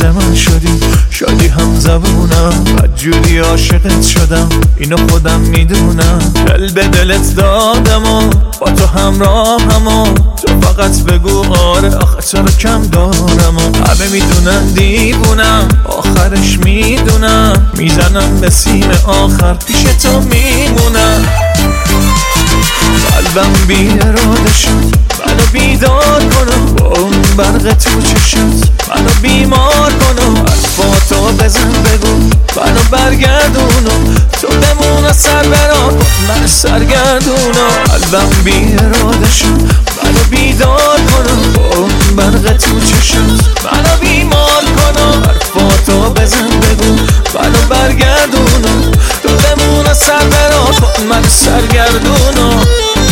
من شدی، شادی هم زبونم، بدجوری عاشقت شدم، اینو خودم میدونم. دل به دلت دادم و با تو همراهم و تو فقط بگو آره، آخه تو رو کم دارم و همه میدونن دیوونم، آخرش میدونم، میزنم به سیم آخر پیش تو میمونم. قلبم بی اراده شد منو بیدار کنم، با اون برق تو چشت منو بیمار کنم. حرفاتو بزن بگو منو برگردونم، تو بمون سر برا من سرگردونم. قلبم بی اراده شد منو بیدار کنم، با اون برق تو چشت منو بیمار کنم. حرفاتو بزن بگو منو برگردونم، تو بمون سر برا من سرگردونم.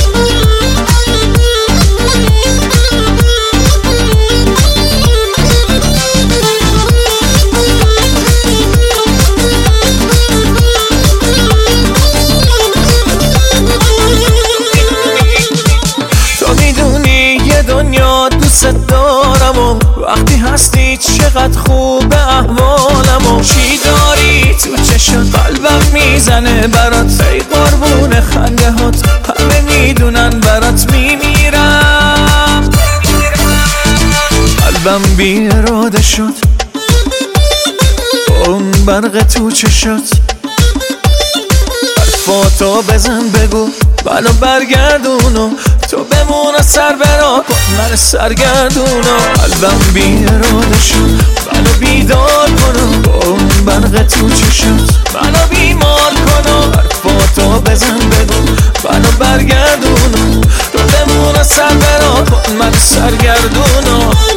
دنیا دوست دارم و وقتی هستی چقدر خوب احوالم و چی داری تو چشات قلبم میزنه برات، ای قربون خنده هات همه میدونن برات میمیرم. قلبم بی اراده شد اون برق تو چشات، حرفاتو بزن بگو منو برگردونو، تو بمون سر برا من سرگردونو. قلبم بی اراده شد منو بیدار کنم، با اون برق تو چشت منو بیمار کنم. حرفاتو بزن بگو منو برگردونو، تو بمون سر برا من سرگردونو.